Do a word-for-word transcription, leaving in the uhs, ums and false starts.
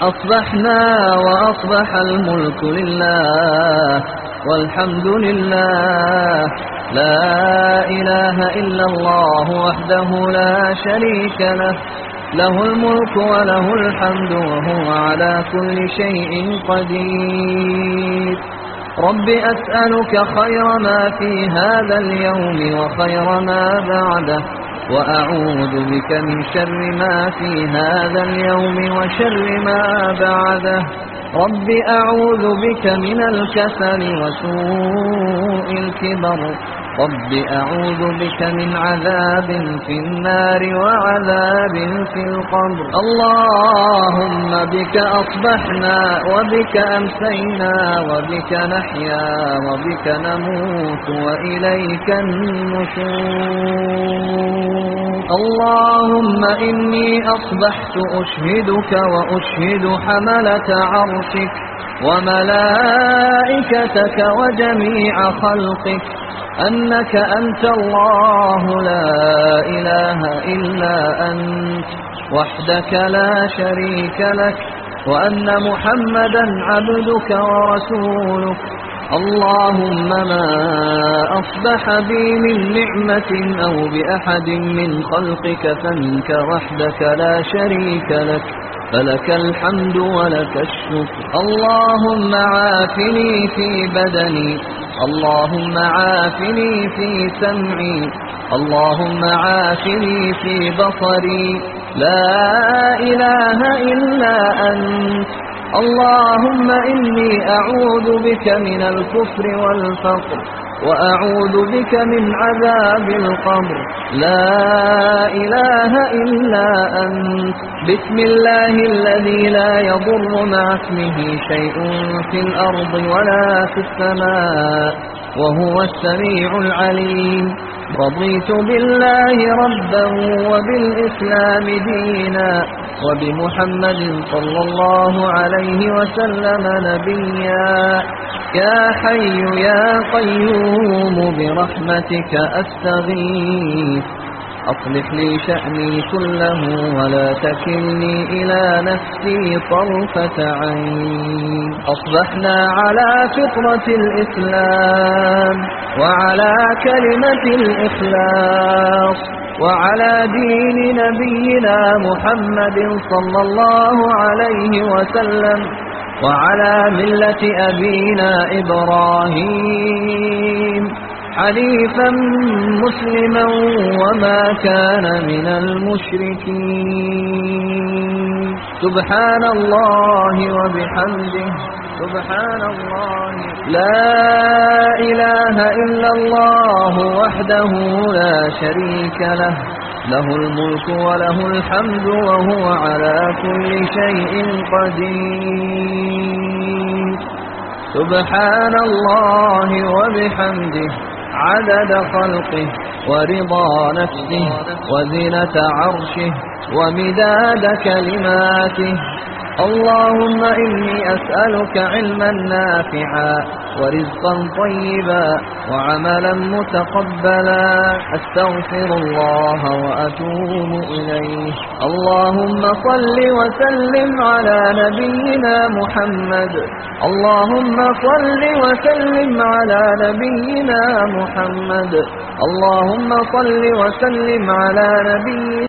أصبحنا وأصبح الملك لله والحمد لله، لا إله إلا الله وحده لا شريك له، له الملك وله الحمد وهو على كل شيء قدير. رب أسألك خير ما في هذا اليوم وخير ما بعده، وأعوذ بك من شر ما في هذا اليوم وشر ما بعده. رب أعوذ بك من الكسل وسوء الكبر، رب أعوذ بك من عذاب في النار وعذاب في القبر. اللهم بك أصبحنا وبك أمسينا وبك نحيا وبك نموت وإليك النشور. اللهم إني أصبحت أشهدك وأشهد حملة عرشك وملائكتك وجميع خلقك أنك أنت الله لا إله إلا أنت وحدك لا شريك لك، وأن محمدا عبدك ورسولك. اللهم ما أصبح بي من نعمة أو بأحد من خلقك فمنك وحدك لا شريك لك، فلك الحمد ولك الشكر. اللهم عافني في بدني، اللهم عافني في سمعي، اللهم عافني في بصري، لا إله إلا أنت. اللهم إني أعوذ بك من الكفر والفقر، وأعوذ بك من عذاب القبر، لا إله إلا أنت. بسم الله الذي لا يضر مع اسمه شيء في الأرض ولا في السماء وهو السميع العليم. رضيت بالله ربا وبالإسلام دينا وبمحمد صلى الله عليه وسلم نبيا. يا حي يا قيوم برحمتك أستغيث، أصلح لي شأني كله ولا تكلني إلى نفسي طرفة عين. أصبحنا على فطرة الإسلام وعلى كلمة الإخلاص وعلى دين نبينا محمد صلى الله عليه وسلم وعلى ملة أبينا إبراهيم حنيفا مسلما وما كان من المشركين. سبحان الله وبحمده، سبحان الله، لا إله إلا الله وحده لا شريك له، له الملك وله الحمد وهو على كل شيء قدير. سبحان الله وبحمده عدد خلقه ورضا نفسه وزنة عرشه ومداد كلماته. اللهم إني أسألك علما نافعا ورزقا طيبا وعملا متقبلا. أستغفر الله وأتوب إليه. اللهم صل وسلم على نبينا محمد، اللهم صل وسلم على نبينا محمد، اللهم صل وسلم على نبينا